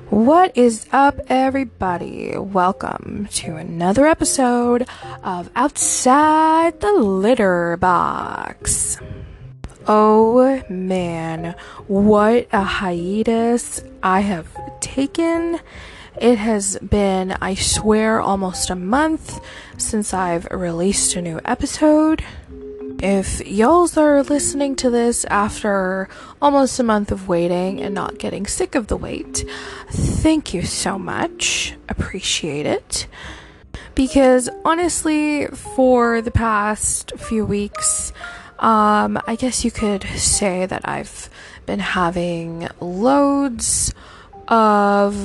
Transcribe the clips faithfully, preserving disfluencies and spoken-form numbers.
What is up, everybody? Welcome to another episode of Outside the Litter Box. Oh man, what a hiatus I have taken. It has been, I swear, almost a month since I've released a new episode. If y'alls are listening to this after almost a month of waiting and not getting sick of the wait, thank you so much. Appreciate it. Because honestly, for the past few weeks, um, I guess you could say that I've been having loads of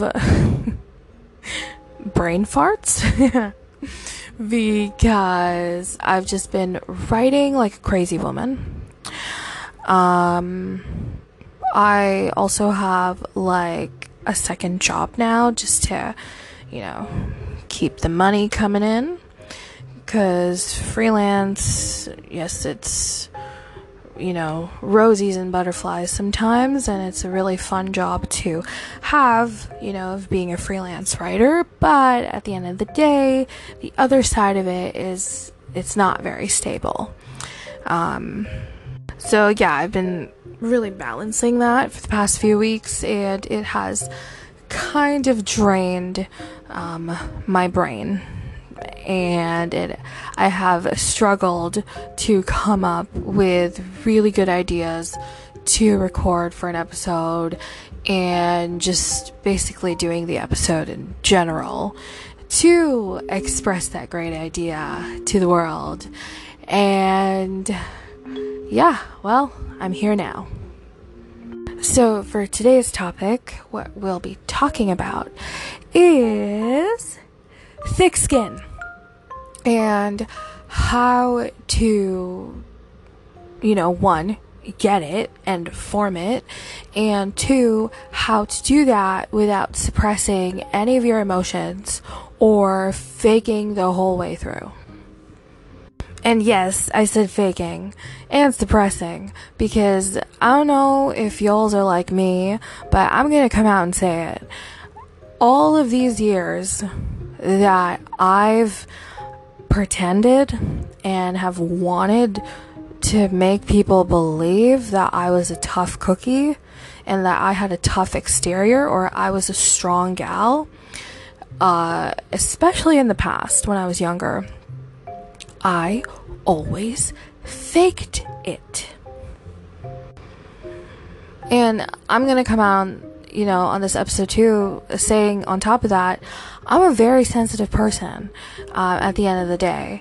brain farts. Because I've just been writing like a crazy woman. Um, I also have like a second job now just to, you know, keep the money coming in. Because freelance, yes, it's, you know, roses and butterflies sometimes, and it's a really fun job to have, you know, of being a freelance writer, but at the end of the day, the other side of it is it's not very stable. Um, so yeah, I've been really balancing that for the past few weeks, and it has kind of drained um, my brain. And it, I have struggled to come up with really good ideas to record for an episode, and just basically doing the episode in general to express that great idea to the world. And yeah, well, I'm here now. So for today's topic, what we'll be talking about is thick skin. And how to, you know, one, get it and form it, and two, how to do that without suppressing any of your emotions or faking the whole way through. And yes, I said faking and suppressing, because I don't know if y'alls are like me, but I'm gonna come out and say it. All of these years that I've pretended and have wanted to make people believe that I was a tough cookie and that I had a tough exterior or I was a strong gal, uh, especially in the past when I was younger, I always faked it. And I'm gonna come out, you know, on this episode too, saying on top of that, I'm a very sensitive person uh, at the end of the day.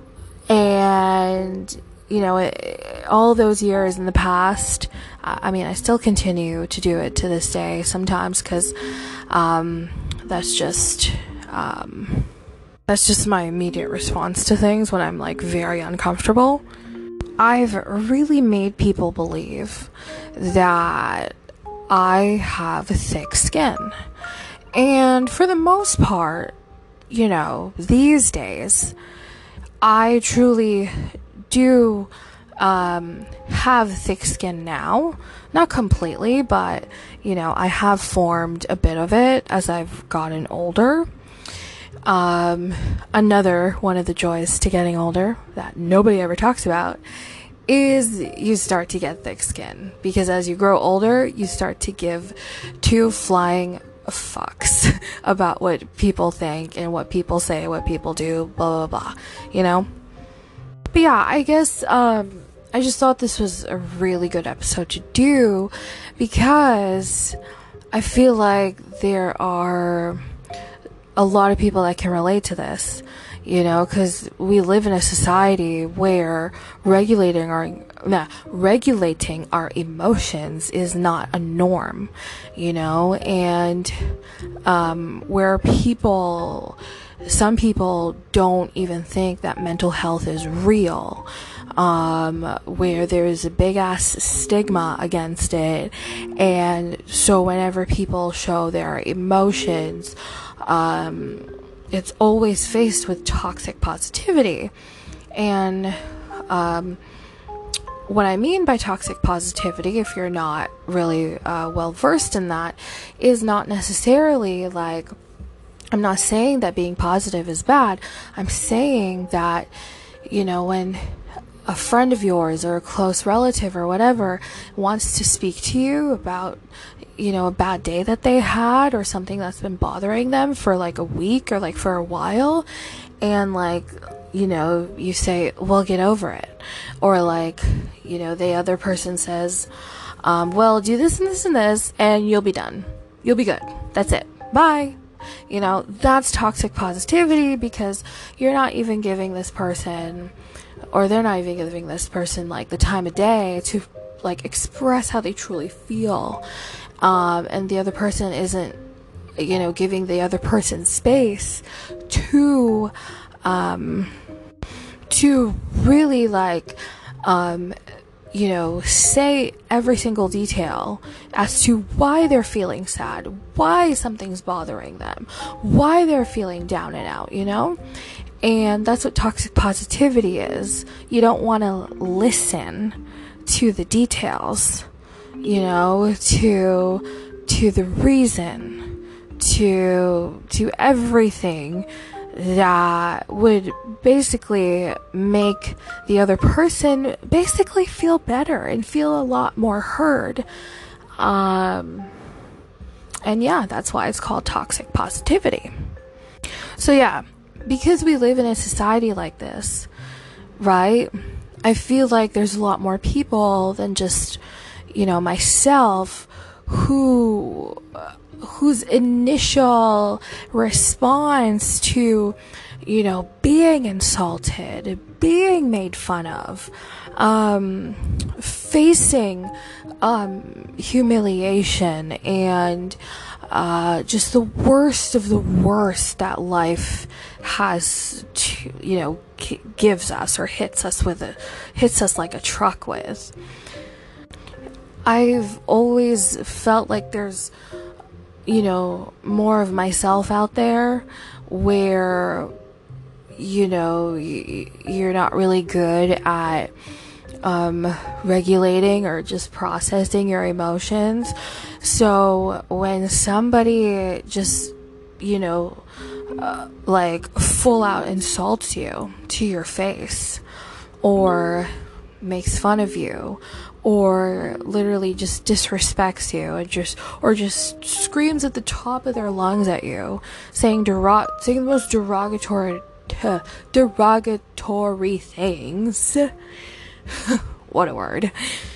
And, you know, it, all those years in the past, I mean, I still continue to do it to this day sometimes, because um, that's just, um, that's just my immediate response to things when I'm like very uncomfortable. I've really made people believe that I have thick skin. And for the most part, you know, these days, I truly do um, have thick skin now. Not completely, but, you know, I have formed a bit of it as I've gotten older. Um, another one of the joys to getting older that nobody ever talks about is you start to get thick skin, because as you grow older, you start to give two flying fucks about what people think and what people say, what people do, blah, blah, blah, you know? But yeah, I guess, um, I just thought this was a really good episode to do, because I feel like there are a lot of people that can relate to this. You know, because we live in a society where regulating our nah, regulating our emotions is not a norm, you know, and um, where people, some people don't even think that mental health is real, um, where there's a big ass stigma against it, and so whenever people show their emotions, um, it's always faced with toxic positivity. And um, what I mean by toxic positivity, if you're not really uh, well versed in that, is not necessarily like, I'm not saying that being positive is bad. I'm saying that, you know, when a friend of yours or a close relative or whatever wants to speak to you about, you know, a bad day that they had or something that's been bothering them for like a week or like for a while, and like, you know, you say, well, get over it. Or like, you know, the other person says, um, well, do this and this and this and you'll be done. You'll be good. That's it. Bye. You know, that's toxic positivity, because you're not even giving this person, or they're not even giving this person like the time of day to like express how they truly feel. Um, and the other person isn't, you know, giving the other person space to, um, to really like, um, you know, say every single detail as to why they're feeling sad, why something's bothering them, why they're feeling down and out, you know? And that's what toxic positivity is. You don't want to listen to the details, you know, to, to the reason, to, to everything that would basically make the other person basically feel better and feel a lot more heard. Um, and yeah, that's why it's called toxic positivity. So yeah, because we live in a society like this, right? I feel like there's a lot more people than just, you know, myself who whose initial response to, you know, being insulted, being made fun of, um, facing um, humiliation and uh, just the worst of the worst that life has to, you know, k- gives us or hits us with a, hits us like a truck with. I've always felt like there's, you know, more of myself out there where, you know, y- you're not really good at um, regulating or just processing your emotions. So when somebody just, you know, uh, like full out insults you to your face, or makes fun of you, or literally just disrespects you, and just or just screams at the top of their lungs at you, saying derog saying the most derogatory uh, derogatory things. What a word.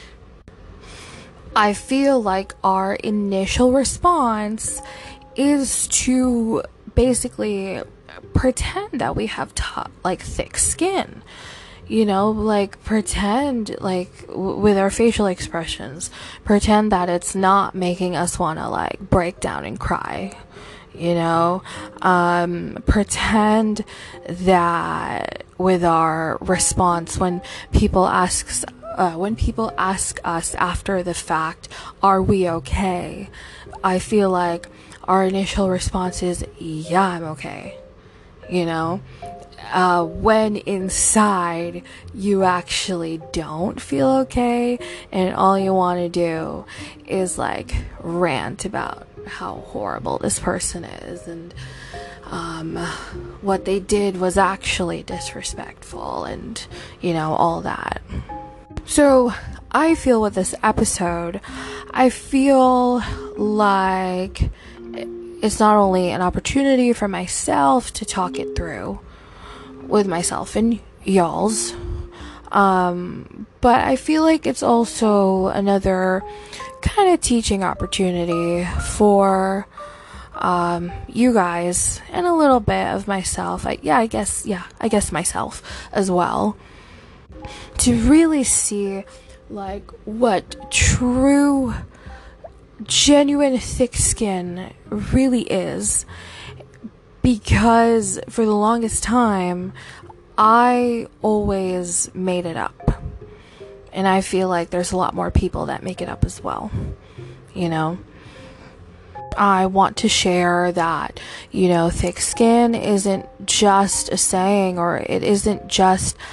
I feel like our initial response is to basically pretend that we have t- like thick skin. You know, like pretend, like w- with our facial expressions, pretend that it's not making us want to like break down and cry, you know, um, pretend that with our response when people asks, uh, when people ask us after the fact, are we okay? I feel like our initial response is, yeah, I'm okay, you know? Uh, when inside you actually don't feel okay, and all you want to do is like rant about how horrible this person is, and um, what they did was actually disrespectful, and you know, all that. So I feel with this episode, I feel like it's not only an opportunity for myself to talk it through with myself and y'all's, um, but I feel like it's also another kind of teaching opportunity for um, you guys, and a little bit of myself. I, yeah, I guess, yeah, I guess myself as well, to really see like what true, genuine thick skin really is. Because for the longest time, I always made it up. And I feel like there's a lot more people that make it up as well. You know? I want to share that, you know, thick skin isn't just a saying, or it isn't just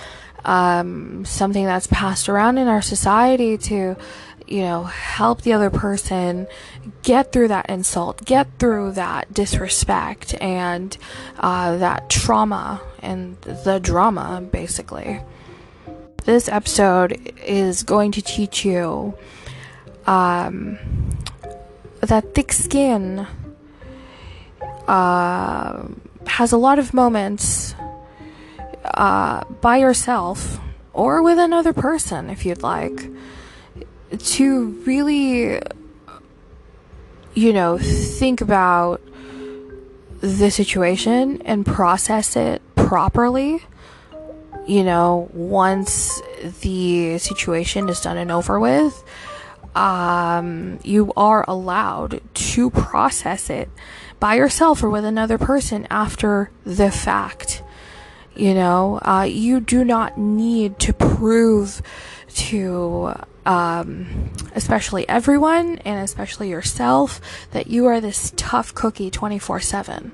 um, something that's passed around in our society to, you know, help the other person get through that insult, get through that disrespect and uh, that trauma and the drama, basically. This episode is going to teach you um, that thick skin uh, has a lot of moments uh, by yourself or with another person, if you'd like, to really, you know, think about the situation and process it properly. You know, once the situation is done and over with, um, you are allowed to process it by yourself or with another person after the fact. You know, uh, you do not need to prove to um, especially everyone and especially yourself that you are this tough cookie twenty-four seven.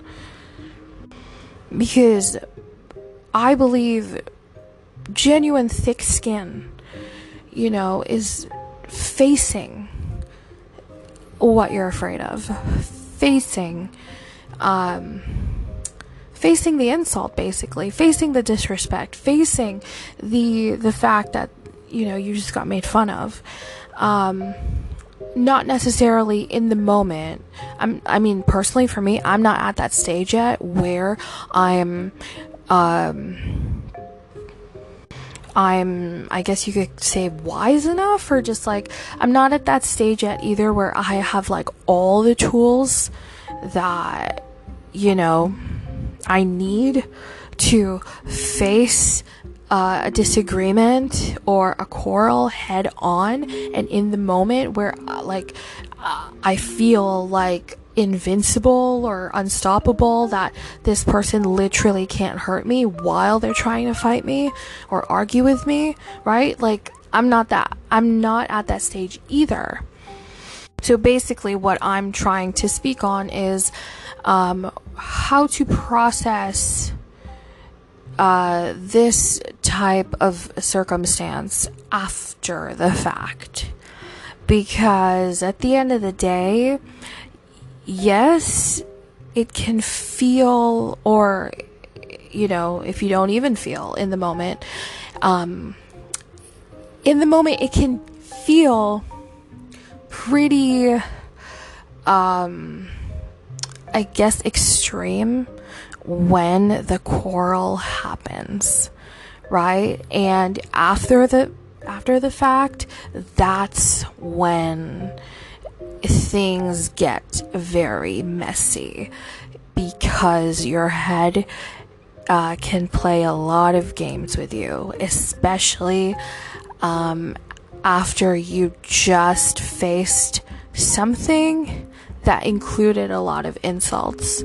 Because I believe genuine thick skin, you know, is facing what you're afraid of, facing, um, facing the insult, basically, facing the disrespect, facing the the fact that, you know, you just got made fun of. Um, not necessarily in the moment. I'm, I mean, personally, for me, I'm not at that stage yet where I'm, um, I'm, I guess you could say wise enough, or just like, I'm not at that stage yet either where I have like all the tools that, you know, I need to face uh, a disagreement or a quarrel head on and in the moment where uh, like uh, I feel like invincible or unstoppable, that this person literally can't hurt me while they're trying to fight me or argue with me, right? Like, I'm not that, I'm not at that stage either. So basically what I'm trying to speak on is um, how to process uh, this type of circumstance after the fact. Because at the end of the day, yes, it can feel, or, you know, if you don't even feel in the moment, um, in the moment it can feel pretty, um, I guess, extreme when the quarrel happens, right? And after the, after the fact, that's when things get very messy, because your head uh, can play a lot of games with you, especially um, after you just faced something that included a lot of insults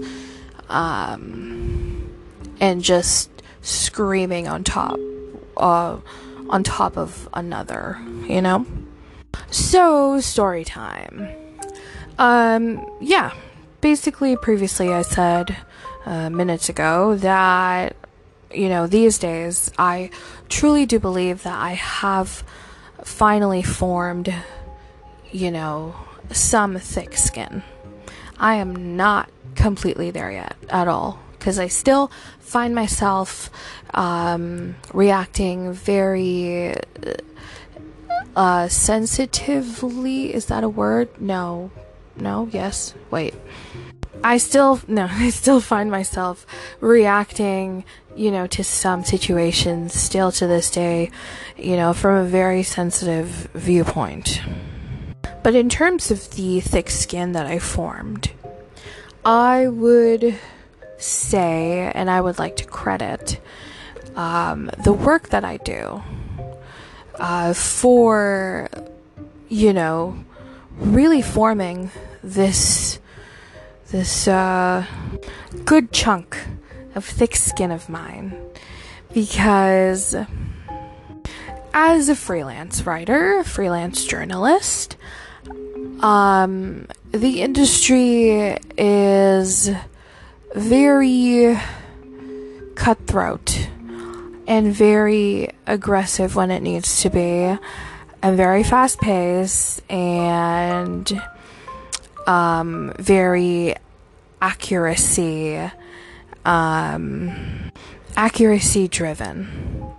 um, and just screaming on top uh, on top of another, you know? So, story time. Um, yeah, basically previously I said uh, minutes ago that, you know, these days I truly do believe that I have finally formed, you know, some thick skin. I am not completely there yet at all, because I still find myself um, reacting very uh, sensitively. Is that a word? No. No, yes, wait. I still, no, I still find myself reacting, you know, to some situations still to this day, you know, from a very sensitive viewpoint. But in terms of the thick skin that I formed, I would say, and I would like to credit, um, the work that I do, uh, for, you know, really forming this this uh, good chunk of thick skin of mine. Because as a freelance writer, freelance journalist, um, the industry is very cutthroat and very aggressive when it needs to be, and very fast paced, and um, very accuracy, um, accuracy driven.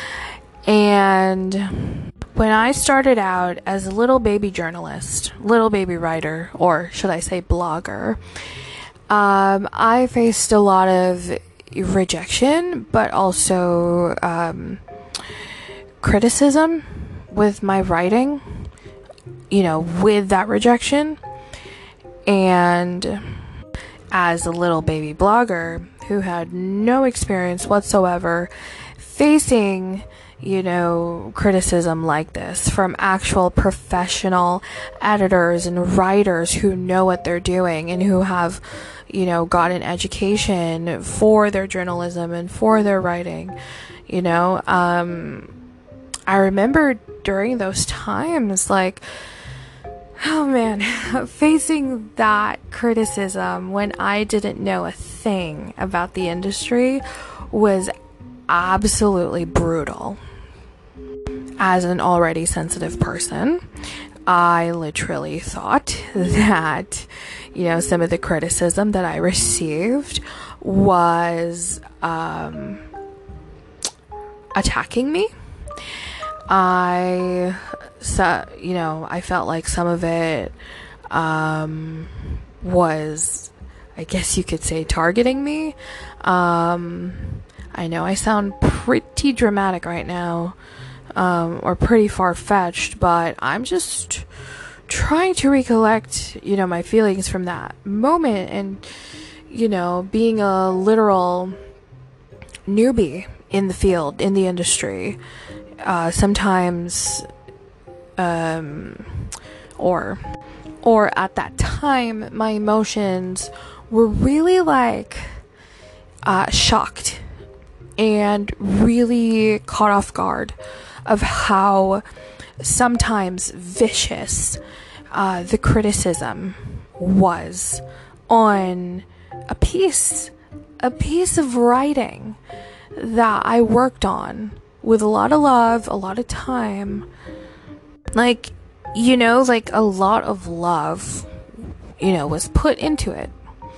And when I started out as a little baby journalist, little baby writer, or should I say blogger, um, I faced a lot of rejection, but also um, criticism with my writing, you know, with that rejection. And as a little baby blogger who had no experience whatsoever facing, you know, criticism like this from actual professional editors and writers who know what they're doing and who have, you know, got an education for their journalism and for their writing, you know, um, I remember during those times, like, oh man, facing that criticism when I didn't know a thing about the industry was absolutely brutal. As an already sensitive person, I literally thought that, you know, some of the criticism that I received was um, attacking me. I, so, you know, I felt like some of it um, was, I guess you could say, targeting me. Um, I know I sound pretty dramatic right now, um, or pretty far-fetched, but I'm just trying to recollect, you know, my feelings from that moment, and, you know, being a literal newbie in the field, in the industry. Uh, sometimes, um, or, or at that time, my emotions were really like, uh, shocked and really caught off guard of how sometimes vicious, uh, the criticism was on a piece, a piece of writing that I worked on with a lot of love, a lot of time, like, you know, like a lot of love, you know, was put into it.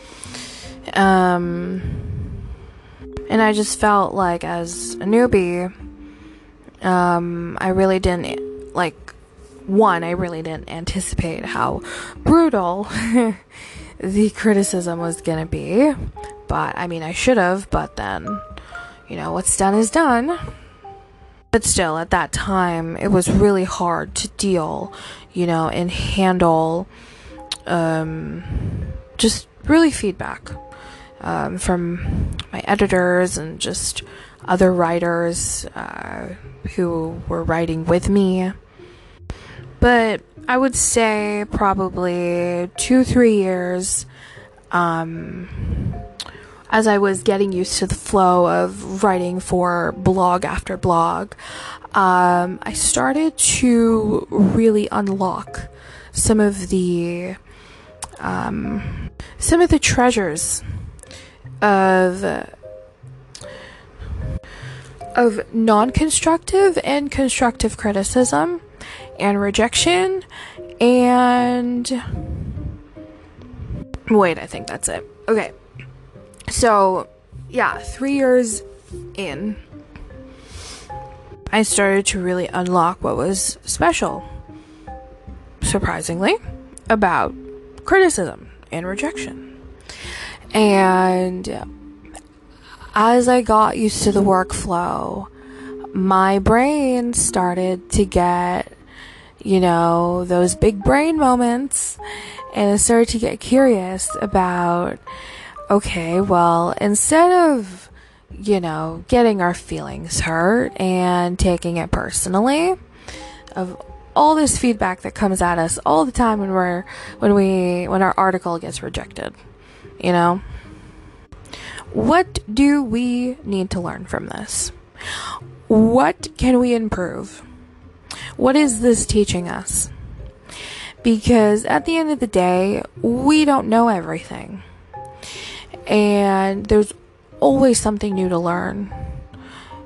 Um, and I just felt like as a newbie, um, I really didn't, like, one, I really didn't anticipate how brutal the criticism was gonna be. But, I mean, I should have, but then, you know, what's done is done. But still, at that time, it was really hard to deal, you know, and handle, um, just really feedback, um, from my editors and just other writers, uh, who were writing with me. But I would say probably two, three years, um, as I was getting used to the flow of writing for blog after blog, um, I started to really unlock some of the, um, some of the treasures of, of non-constructive and constructive criticism and rejection, and wait, I think that's it. Okay. So, yeah, three years in, I started to really unlock what was special, surprisingly, about criticism and rejection. And as I got used to the workflow, my brain started to get, you know, those big brain moments, and it started to get curious about, okay, well, instead of, you know, getting our feelings hurt and taking it personally, of all this feedback that comes at us all the time when we're, when we, when our article gets rejected, you know, what do we need to learn from this? What can we improve? What is this teaching us? Because at the end of the day, we don't know everything. And there's always something new to learn.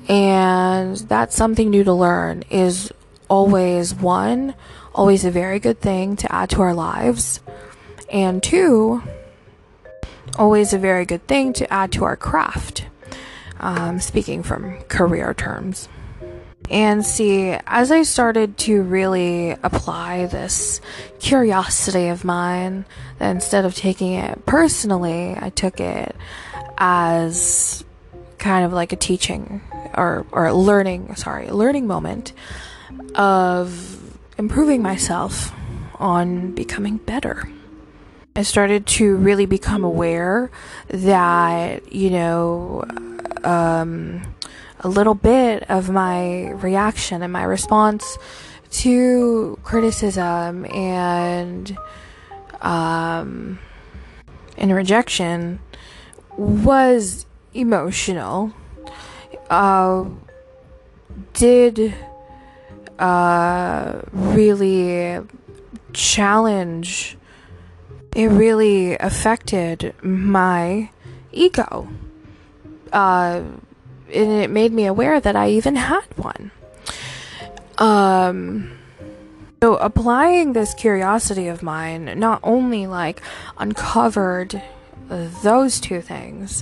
And that's something new to learn is always, one, always a very good thing to add to our lives. And two, always a very good thing to add to our craft. Um, speaking from career terms. And see, as I started to really apply this curiosity of mine, that instead of taking it personally, I took it as kind of like a teaching or, or learning, sorry, learning moment of improving myself on becoming better. I started to really become aware that, you know, um, a little bit of my reaction and my response to criticism and, um, and rejection was emotional, uh, did, uh, really challenge, it really affected my ego. Uh, and it made me aware that I even had one. Um, so applying this curiosity of mine not only like uncovered those two things,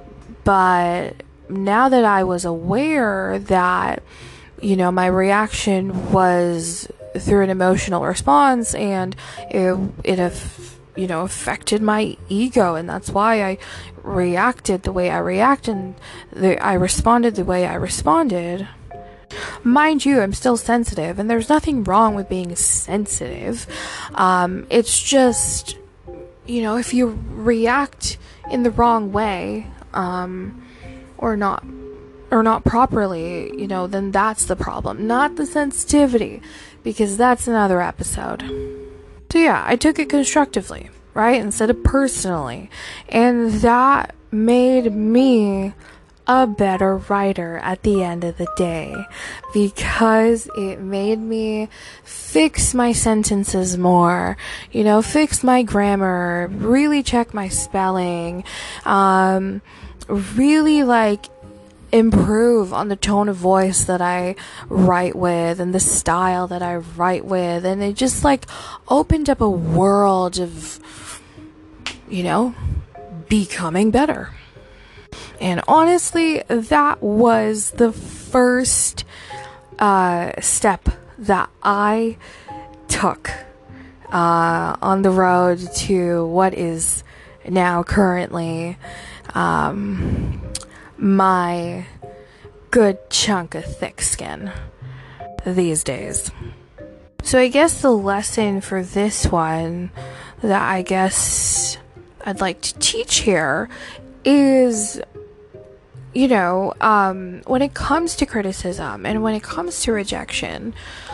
but now that I was aware that, you know, my reaction was through an emotional response and it, it have, you know, affected my ego, and that's why I reacted the way I reacted and the, I responded the way I responded. Mind you, I'm still sensitive, and there's nothing wrong with being sensitive. Um, it's just, you know, if you react in the wrong way, um, or not, or not properly, you know, then that's the problem, not the sensitivity, because that's another episode. So yeah, I took it constructively, right, instead of personally, and that made me a better writer at the end of the day, because it made me fix my sentences more, you know, fix my grammar, really check my spelling, um, really like improve on the tone of voice that I write with and the style that I write with, and it just like opened up a world of, you know, becoming better. And honestly, that was the first uh, step that I took uh, on the road to what is now currently um, my good chunk of thick skin these days. So I guess the lesson for this one that I guess I'd like to teach here is, you know, um, when it comes to criticism and when it comes to rejection,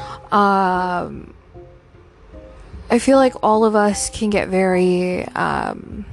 um, I feel like all of us can get very, um,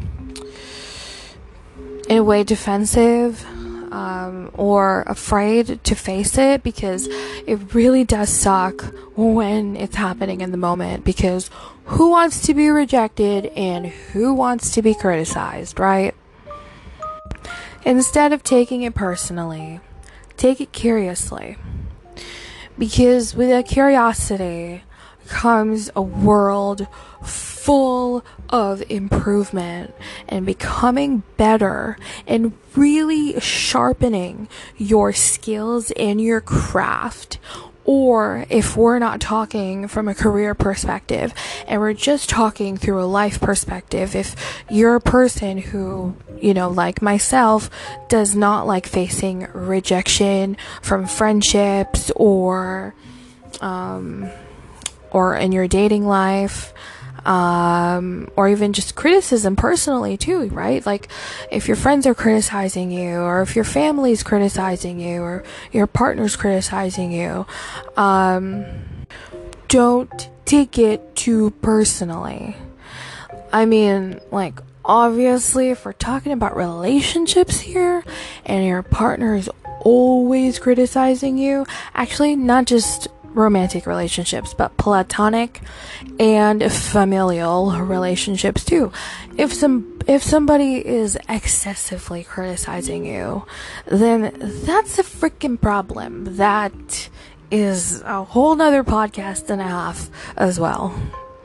in a way, defensive, um, or afraid to face it, because it really does suck when it's happening in the moment, because who wants to be rejected and who wants to be criticized, right? Instead of taking it personally, take it curiously, because with that curiosity comes a world full of improvement and becoming better and really sharpening your skills and your craft. Or if we're not talking from a career perspective and we're just talking through a life perspective, if you're a person who, you know, like myself, does not like facing rejection from friendships or, um, or in your dating life, um, or even just criticism personally too, right? Like if your friends are criticizing you, or if your family's criticizing you, or your partner's criticizing you, um, don't take it too personally. I mean, like, obviously, if we're talking about relationships here, and your partner is always criticizing you, actually, not just romantic relationships, but platonic and familial relationships too. If some if somebody is excessively criticizing you, then that's a freaking problem. That is a whole nother podcast and a half as well.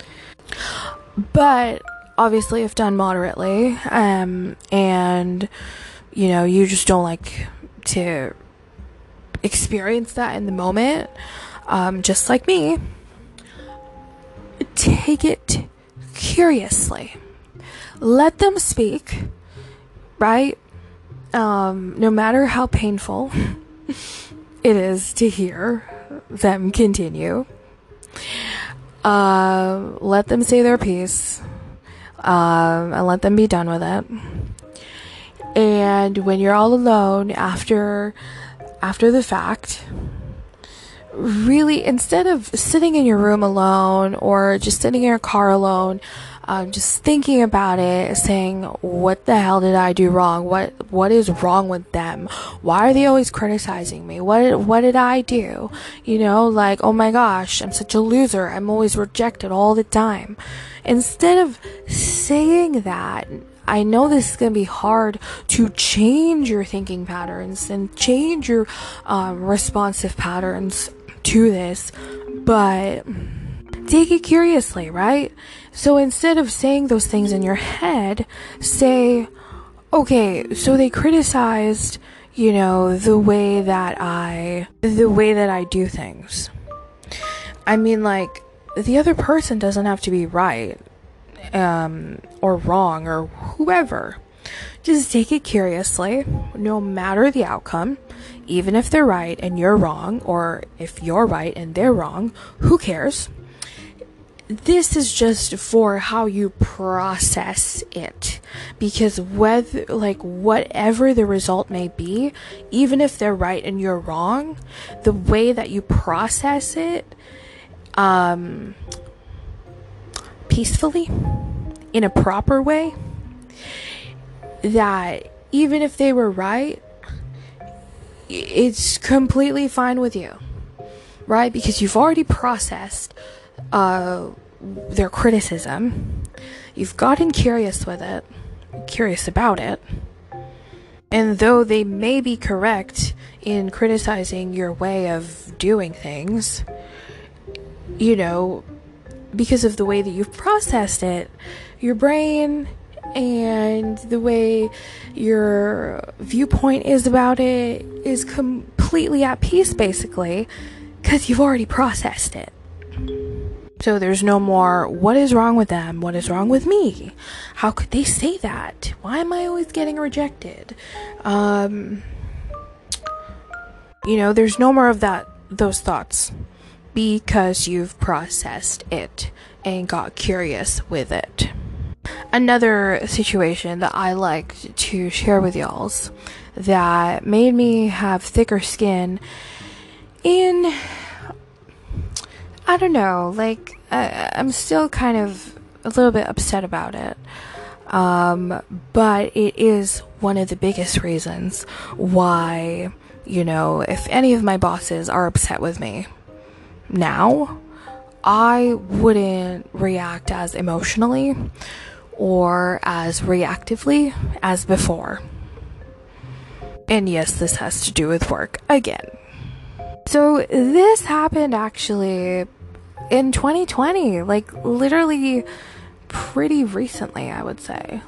But obviously, if done moderately, um, and you know, you just don't like to experience that in the moment, um, just like me, take it curiously. Let them speak, right? Um, no matter how painful it is to hear them continue. Uh, let them say their piece, um, and let them be done with it. And when you're all alone after after the fact, really, instead of sitting in your room alone or just sitting in your car alone, um, just thinking about it, saying, what the hell did I do wrong? What what is wrong with them? Why are they always criticizing me? What what did I do? You know, like, oh my gosh, I'm such a loser. I'm always rejected all the time. Instead of saying that, I know this is going to be hard to change your thinking patterns and change your um, responsive patterns to this, but take it curiously, right? So instead of saying those things in your head, say, okay, so they criticized, you know, the way that I, the way that I do things. I mean, like, the other person doesn't have to be right. Um, or wrong, or whoever. Just take it curiously, no matter the outcome. Even if they're right and you're wrong, or if you're right and they're wrong, who cares? This is just for how you process it, because whether, like, whatever the result may be, even if they're right and you're wrong, the way that you process it, um, peacefully, in a proper way, that even if they were right, it's completely fine with you, right? Because you've already processed uh, their criticism, you've gotten curious with it, curious about it, and though they may be correct in criticizing your way of doing things, you know, because of the way that you've processed it, your brain and the way your viewpoint is about it is completely at peace, basically, because you've already processed it. So there's no more, what is wrong with them? What is wrong with me? How could they say that? Why am I always getting rejected? Um, you know, there's no more of that, those thoughts, because you've processed it and got curious with it. Another situation that I like to share with y'all's that made me have thicker skin in, I don't know, like, I, I'm still kind of a little bit upset about it. Um, but it is one of the biggest reasons why, you know, if any of my bosses are upset with me now, I wouldn't react as emotionally or as reactively as before. And yes, this has to do with work again. So this happened actually in twenty twenty, like literally pretty recently, I would say.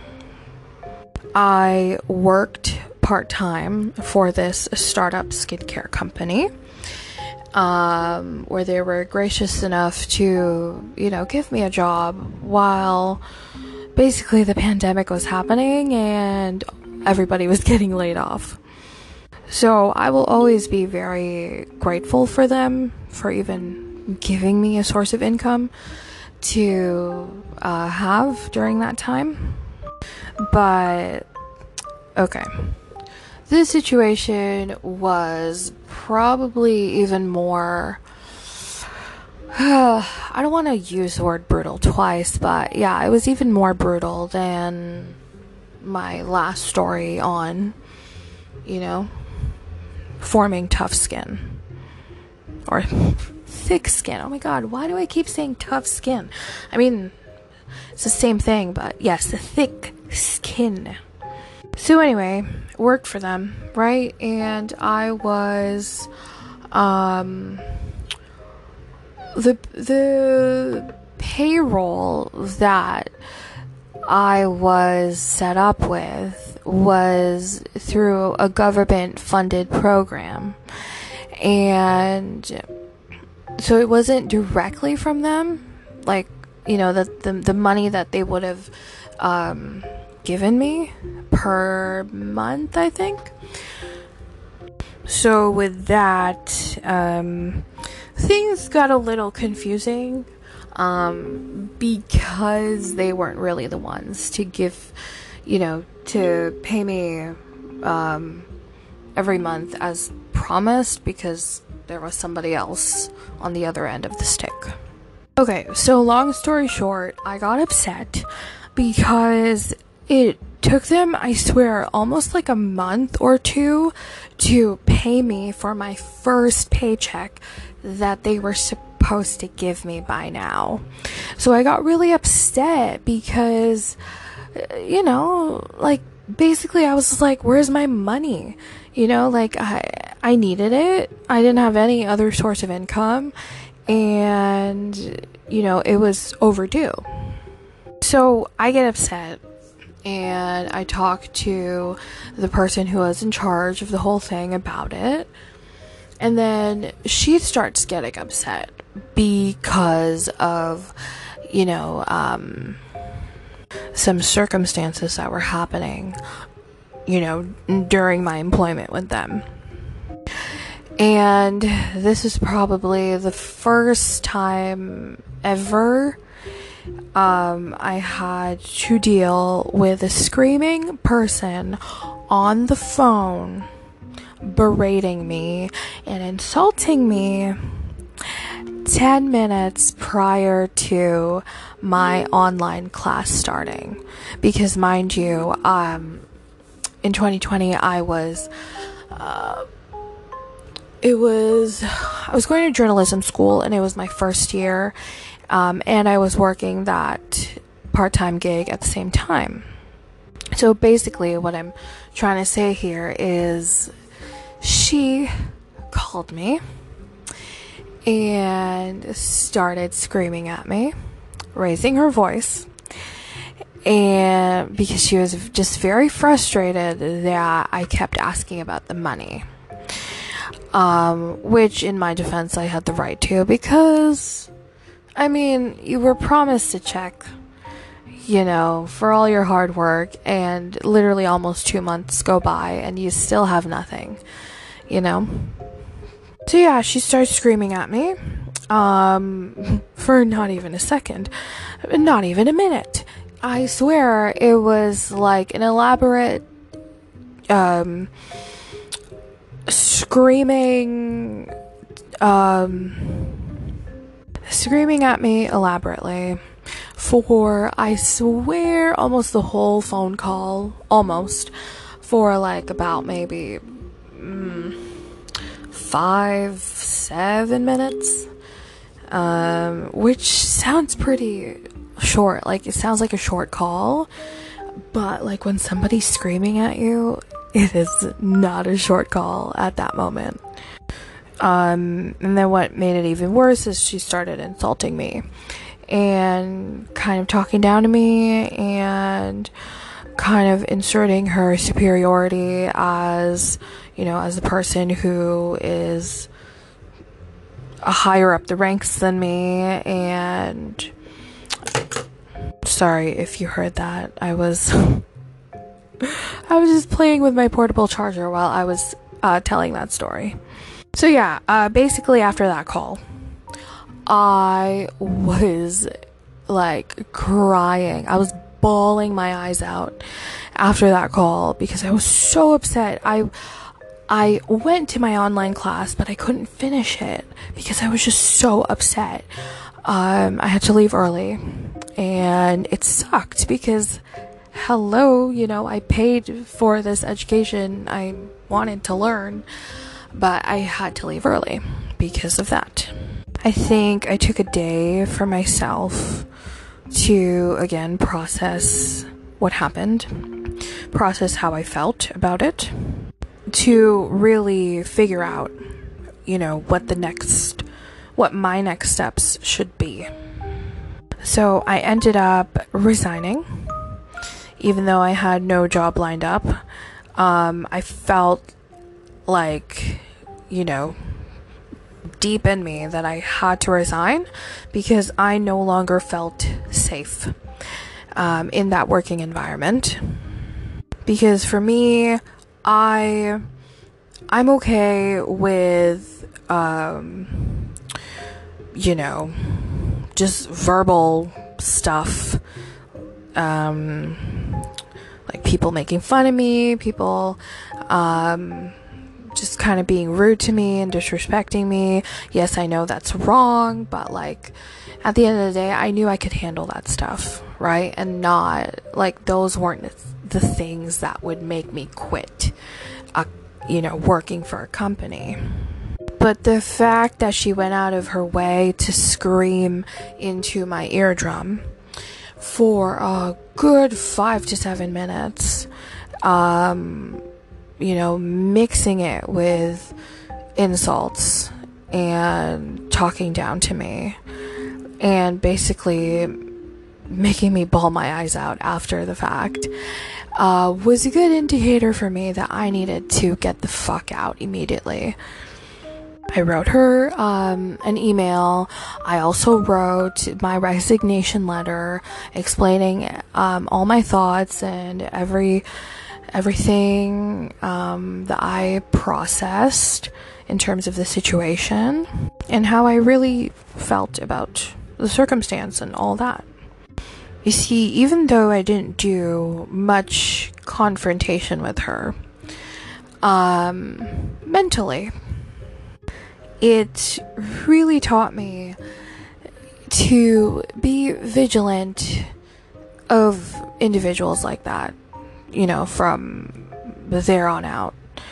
I worked part-time for this startup skincare company, um, where they were gracious enough to, you know, give me a job while basically the pandemic was happening and everybody was getting laid off. So I will always be very grateful for them for even giving me a source of income to uh, have during that time. But, okay. This situation was probably even more, uh, I don't want to use the word brutal twice, but yeah, it was even more brutal than my last story on, you know, forming tough skin. or thick skin. Oh my god, why do I keep saying tough skin? I mean, it's the same thing, but yes, the thick skin. So anyway, worked for them, right? And I was um the the payroll that I was set up with was through a government funded program, and so it wasn't directly from them, like, you know, the the, the money that they would have um given me per month, I think. So with that, um, things got a little confusing, um, because they weren't really the ones to give, you know, to pay me, um, every month as promised, because there was somebody else on the other end of the stick. Okay, so long story short, I got upset because it took them, I swear, almost like a month or two to pay me for my first paycheck that they were supposed to give me by now. So I got really upset because, you know, like, basically I was like, where's my money? You know, like, I, I needed it. I didn't have any other source of income, and, you know, it was overdue. So I get upset, and I talk to the person who was in charge of the whole thing about it. And then she starts getting upset because of, you know, um, some circumstances that were happening, you know, during my employment with them. And this is probably the first time ever Um, I had to deal with a screaming person on the phone, berating me and insulting me ten minutes prior to my online class starting. Because, mind you, um, in twenty twenty, I was, uh, it was, I was going to journalism school, and it was my first year. Um, and I was working that part-time gig at the same time. So basically what I'm trying to say here is she called me and started screaming at me, raising her voice, and because she was just very frustrated that I kept asking about the money. Um, which in my defense I had the right to, because I mean, you were promised a check, you know, for all your hard work, and literally almost two months go by and you still have nothing, you know? So yeah, she starts screaming at me, um, for not even a second, not even a minute. I swear it was like an elaborate, um, screaming, um... screaming at me elaborately for, I swear, almost the whole phone call, almost, for like about maybe mm, five, seven minutes, um, which sounds pretty short. Like, it sounds like a short call, but like when somebody's screaming at you, it is not a short call at that moment. Um, and then what made it even worse is she started insulting me and kind of talking down to me and kind of inserting her superiority as, you know, as a person who is a higher up the ranks than me. And sorry if you heard that. I was I was just playing with my portable charger while I was uh, telling that story. So yeah, uh, basically after that call, I was like crying. I was bawling my eyes out after that call because I was so upset. I I went to my online class, but I couldn't finish it because I was just so upset. Um, I had to leave early, and it sucked because, hello, you know, I paid for this education I wanted to learn, but I had to leave early because of that. I think I took a day for myself to, again, process what happened, process how I felt about it, to really figure out, you know, what the next, what my next steps should be. So I ended up resigning, even though I had no job lined up. Um, I felt like, you know, deep in me that I had to resign because I no longer felt safe um, in that working environment. Because for me, I I'm okay with um, you know, just verbal stuff, um, like people making fun of me, people um, just kind of being rude to me and disrespecting me. Yes, I know that's wrong, but like at the end of the day, I knew I could handle that stuff, right? And not like those weren't the things that would make me quit, uh, you know, working for a company. But the fact that she went out of her way to scream into my eardrum for a good five to seven minutes, um, you know, mixing it with insults and talking down to me and basically making me bawl my eyes out after the fact, uh, was a good indicator for me that I needed to get the fuck out immediately. I wrote her um, an email. I also wrote my resignation letter explaining um, all my thoughts and every everything um, that I processed in terms of the situation and how I really felt about the circumstance and all that. You see, even though I didn't do much confrontation with her, um, mentally, it really taught me to be vigilant of individuals like that, you know, from there on out.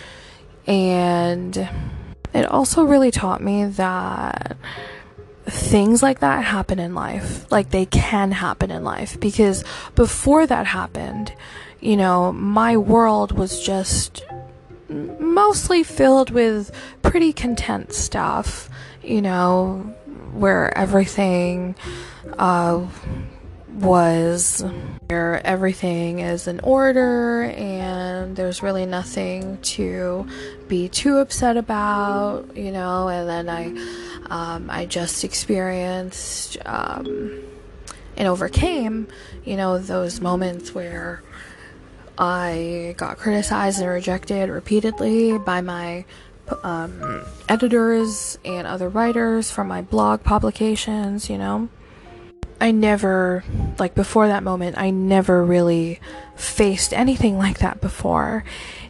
And it also really taught me that things like that happen in life. Like, they can happen in life. Because before that happened, you know, my world was just mostly filled with pretty content stuff, you know, where everything uh, was, where everything is in order and there's really nothing to be too upset about, you know. And then I, um, I just experienced um, and overcame, you know, those moments where I got criticized and rejected repeatedly by my um, editors and other writers from my blog publications, you know. I never, like before that moment, I never really faced anything like that before.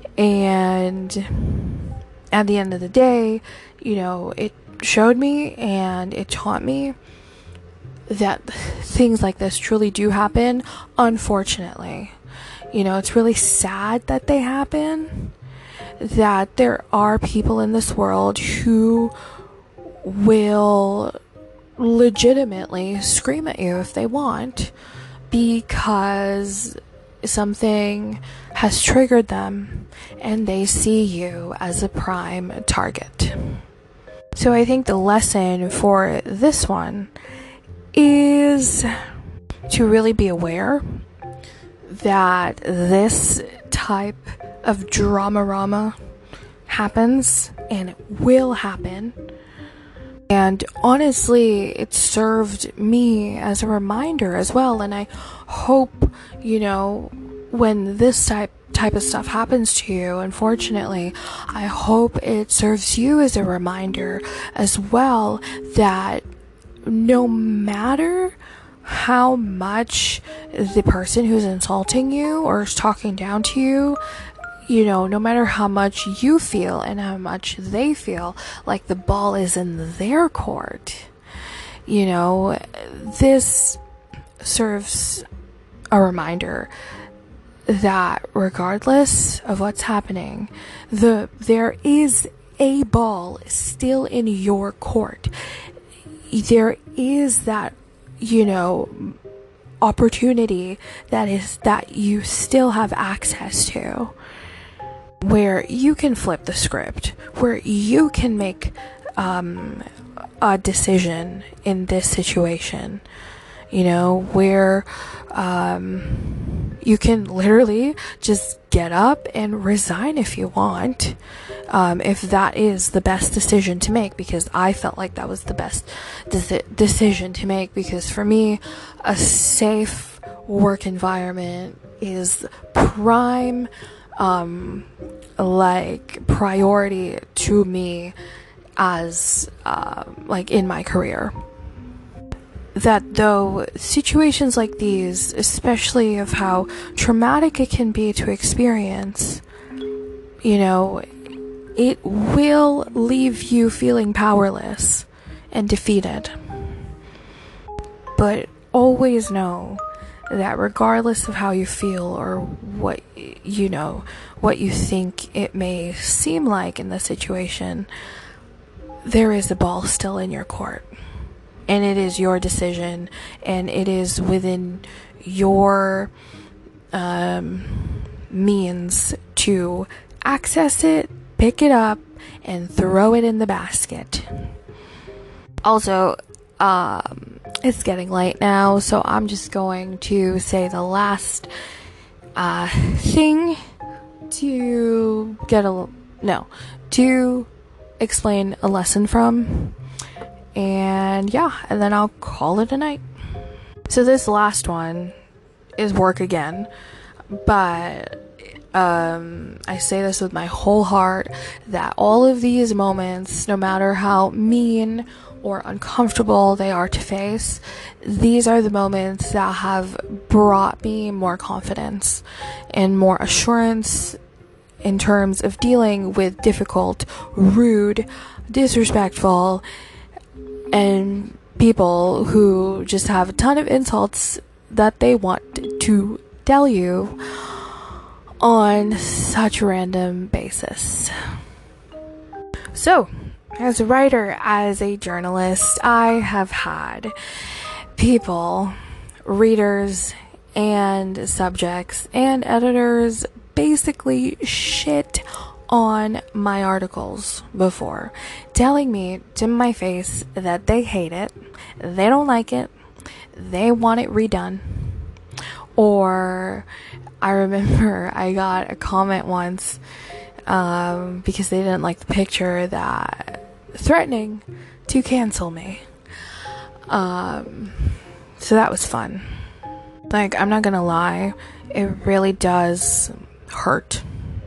And at the end of the day, you know, it showed me and it taught me that things like this truly do happen, unfortunately. You know, it's really sad that they happen, that there are people in this world who will legitimately scream at you if they want because something has triggered them and they see you as a prime target. So I think the lesson for this one is to really be aware that this type of drama-rama happens, and it will happen. And honestly, it served me as a reminder as well. And I hope, you know, when this type type of stuff happens to you, unfortunately, I hope it serves you as a reminder as well that no matter how much the person who's insulting you or is talking down to you, you know, no matter how much you feel and how much they feel like the ball is in their court, you know, this serves a reminder that regardless of what's happening, the there is a ball still in your court. There is that, you know, opportunity that is that you still have access to, where you can flip the script, where you can make um, a decision in this situation, you know, where um, you can literally just get up and resign if you want, um, if that is the best decision to make, because I felt like that was the best de- decision to make, because for me, a safe work environment is prime, um, like priority to me as, uh, like in my career. That though situations like these, especially of how traumatic it can be to experience, you know, it will leave you feeling powerless and defeated. But always know that regardless of how you feel or what, you know, what you think it may seem like in the situation, there is a ball still in your court. And it is your decision, and it is within your um, means to access it, pick it up, and throw it in the basket. Also, um, it's getting late now, so I'm just going to say the last uh, thing to get a no to explain a lesson from. And yeah, and then I'll call it a night. So this last one is work again, but um, I say this with my whole heart, that all of these moments, no matter how mean or uncomfortable they are to face, these are the moments that have brought me more confidence and more assurance in terms of dealing with difficult, rude, disrespectful, and people who just have a ton of insults that they want to tell you on such a random basis. So, as a writer, as a journalist, I have had people, readers, and subjects, and editors basically shit on my articles before, telling me to my face that they hate it, they don't like it, they want it redone. Or I remember I got a comment once um, because they didn't like the picture, that threatening to cancel me. Um, so that was fun. Like, I'm not gonna lie, it really does hurt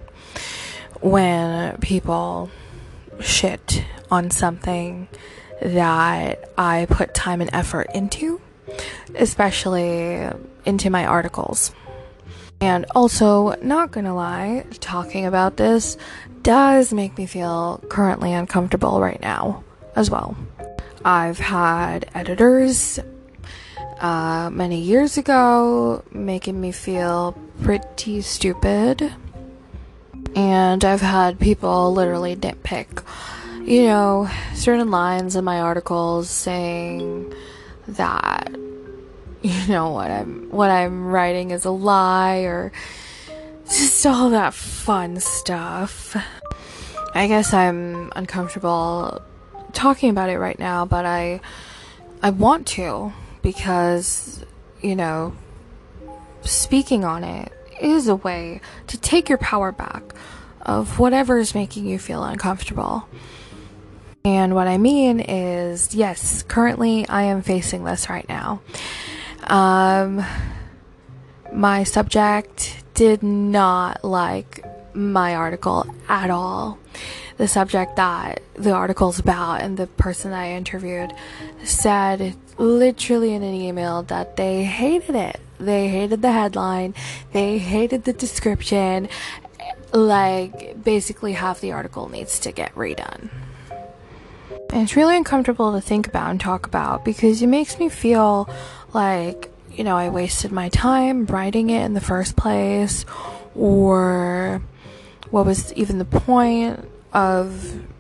when people shit on something that I put time and effort into, especially into my articles. And also, not gonna lie, talking about this does make me feel currently uncomfortable right now as well. I've had editors uh, many years ago making me feel pretty stupid. And I've had people literally nitpick, you know, certain lines in my articles, saying that, you know, what I'm what I'm writing is a lie, or just all that fun stuff. I guess I'm uncomfortable talking about it right now, but I I want to, because, you know, speaking on it is a way to take your power back of whatever is making you feel uncomfortable. And what I mean is, yes, currently I am facing this right now. Um, my subject did not like my article at all. The subject that the article's about and the person I interviewed said literally in an email that they hated it. They hated the headline. They hated the description. Like, basically half the article needs to get redone. And it's really uncomfortable to think about and talk about, because it makes me feel like, you know, I wasted my time writing it in the first place, or what was even the point of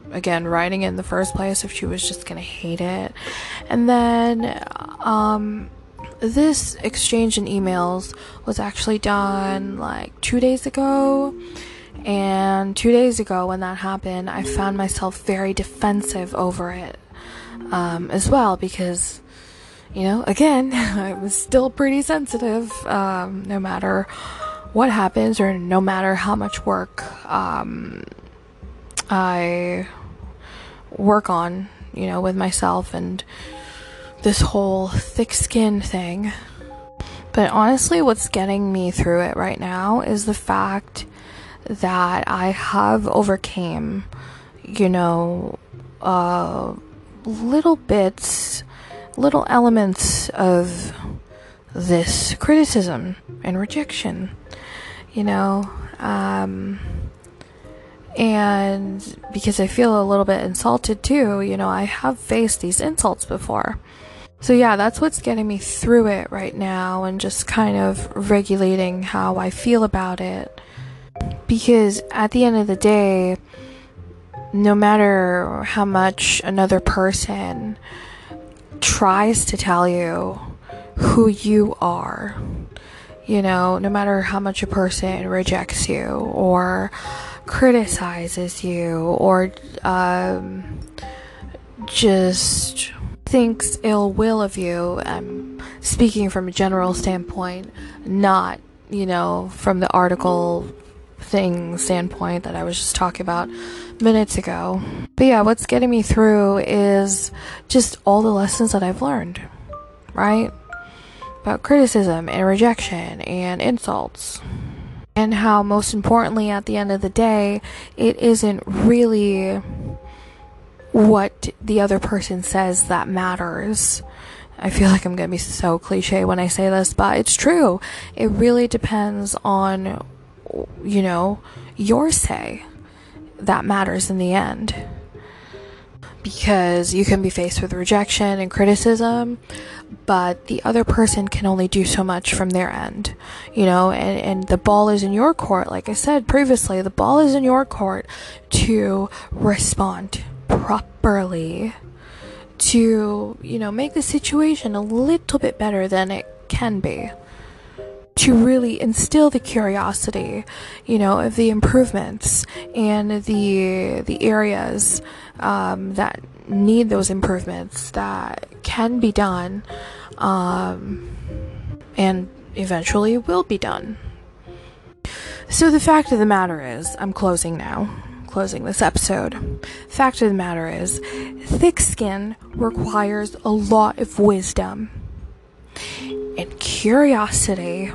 again writing it in the first place, if she was just gonna hate it. And then um this exchange in emails was actually done like two days ago. And two days ago when that happened, I found myself very defensive over it um, as well, because, you know, again, I was still pretty sensitive, um, no matter what happens or no matter how much work um, I work on, you know, with myself and this whole thick skin thing. But honestly, what's getting me through it right now is the fact that I have overcame, you know, uh, little bits, little elements of this criticism and rejection, you know, um, and because I feel a little bit insulted too, you know, I have faced these insults before. So yeah, that's what's getting me through it right now, and just kind of regulating how I feel about it. Because at the end of the day, no matter how much another person tries to tell you who you are, you know, no matter how much a person rejects you or criticizes you or um, just thinks ill will of you, I'm speaking from a general standpoint, not, you know, from the article thing standpoint that I was just talking about minutes ago. But yeah, what's getting me through is just all the lessons that I've learned, right? About criticism and rejection and insults. And how, most importantly, at the end of the day, it isn't really what the other person says that matters. I feel like I'm gonna be so cliche when I say this, but it's true. It really depends on, you know, your say that matters in the end. Because you can be faced with rejection and criticism, but the other person can only do so much from their end, you know, and, and the ball is in your court. Like I said previously, the ball is in your court to respond properly, to, you know, make the situation a little bit better than it can be. To really instill the curiosity, you know, of the improvements and the the areas um, that need those improvements that can be done, um, and eventually will be done. So the fact of the matter is, I'm closing now, closing this episode. Fact of the matter is, thick skin requires a lot of wisdom and curiosity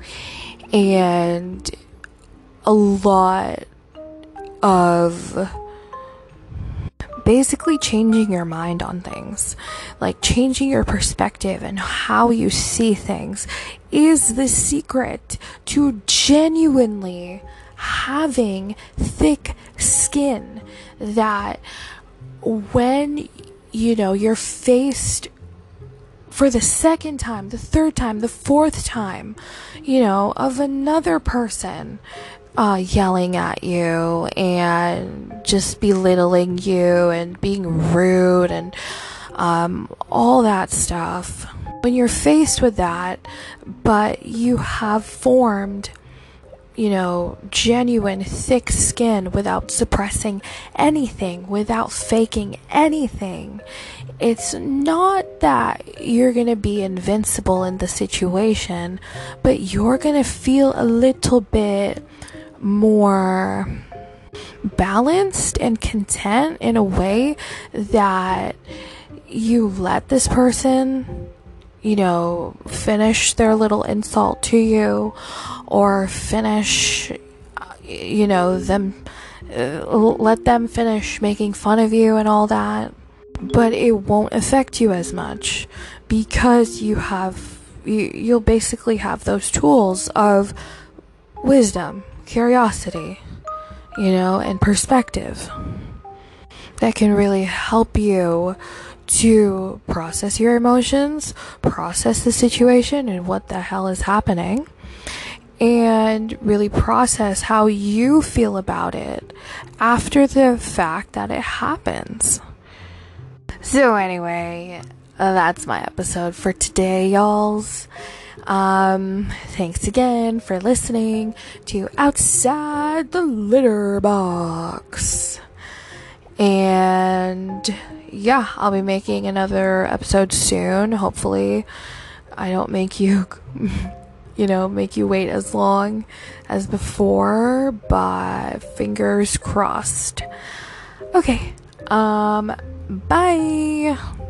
and a lot of basically changing your mind on things, like changing your perspective and how you see things is the secret to genuinely having thick skin, that when, you know, you're faced for the second time, the third time, the fourth time, you know, of another person uh, yelling at you and just belittling you and being rude and um, all that stuff. When you're faced with that, but you have formed, you know, genuine thick skin without suppressing anything, without faking anything, it's not that you're gonna be invincible in the situation, but you're gonna feel a little bit more balanced and content in a way that you let this person, you know, finish their little insult to you, or finish, you know, them, uh, let them finish making fun of you and all that. But it won't affect you as much, because you have, you, you'll basically have those tools of wisdom, curiosity, you know, and perspective that can really help you to process your emotions, process the situation and what the hell is happening, and really process how you feel about it after the fact that it happens. So anyway, that's my episode for today, y'alls. Um, thanks again for listening to Outside the Litter Box. And yeah, I'll be making another episode soon. Hopefully, I don't make you, you know, make you wait as long as before, but fingers crossed. Okay, um, bye.